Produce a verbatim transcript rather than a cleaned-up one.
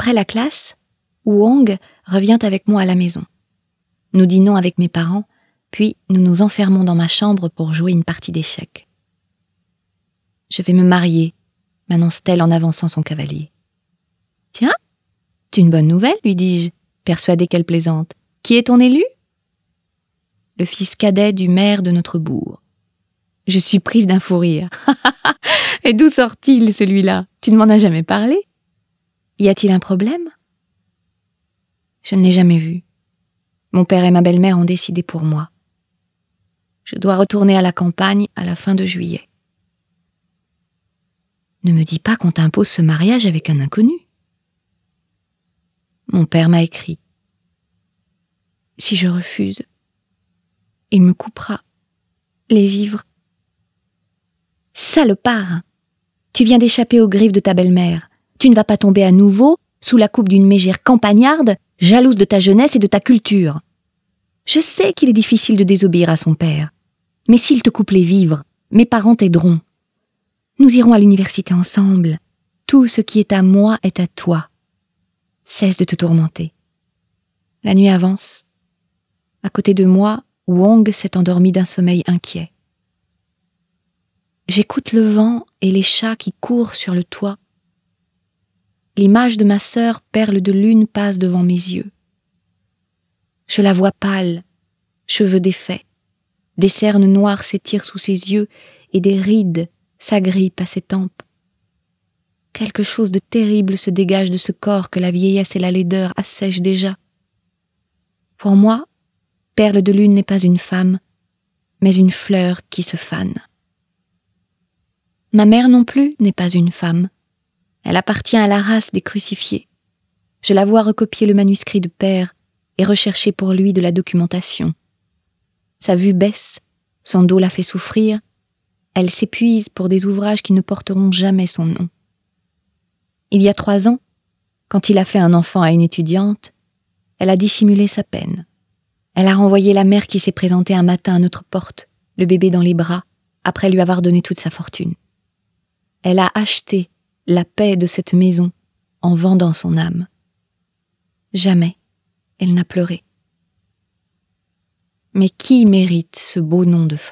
Après la classe, Wang revient avec moi à la maison. Nous dînons avec mes parents, puis nous nous enfermons dans ma chambre pour jouer une partie d'échecs. « Je vais me marier », m'annonce-t-elle en avançant son cavalier. « Tiens, c'est une bonne nouvelle, lui dis-je, persuadée qu'elle plaisante. Qui est ton élu ?»« Le fils cadet du maire de notre bourg. » Je suis prise d'un fou rire. « Et d'où sort-il, celui-là? Tu ne m'en as jamais parlé? Y a-t-il un problème ?» Je ne l'ai jamais vu. Mon père et ma belle-mère ont décidé pour moi. Je dois retourner à la campagne à la fin de juillet. Ne me dis pas qu'on t'impose ce mariage avec un inconnu. Mon père m'a écrit. Si je refuse, il me coupera les vivres. Salopard! Tu viens d'échapper aux griffes de ta belle-mère. Tu ne vas pas tomber à nouveau sous la coupe d'une mégère campagnarde, jalouse de ta jeunesse et de ta culture. Je sais qu'il est difficile de désobéir à son père, mais s'il te coupe les vivres, mes parents t'aideront. Nous irons à l'université ensemble. Tout ce qui est à moi est à toi. Cesse de te tourmenter. La nuit avance. À côté de moi, Wang s'est endormi d'un sommeil inquiet. J'écoute le vent et les chats qui courent sur le toit. L'image de ma sœur, perle de lune, passe devant mes yeux. Je la vois pâle, cheveux défaits. Des cernes noires s'étirent sous ses yeux et des rides s'agrippent à ses tempes. Quelque chose de terrible se dégage de ce corps que la vieillesse et la laideur assèchent déjà. Pour moi, perle de lune n'est pas une femme, mais une fleur qui se fane. Ma mère non plus n'est pas une femme. Elle appartient à la race des crucifiés. Je la vois recopier le manuscrit de père et rechercher pour lui de la documentation. Sa vue baisse, son dos la fait souffrir, elle s'épuise pour des ouvrages qui ne porteront jamais son nom. Il y a trois ans, quand il a fait un enfant à une étudiante, elle a dissimulé sa peine. Elle a renvoyé la mère qui s'est présentée un matin à notre porte, le bébé dans les bras, après lui avoir donné toute sa fortune. Elle a acheté la paix de cette maison en vendant son âme. Jamais elle n'a pleuré. Mais qui mérite ce beau nom de femme ?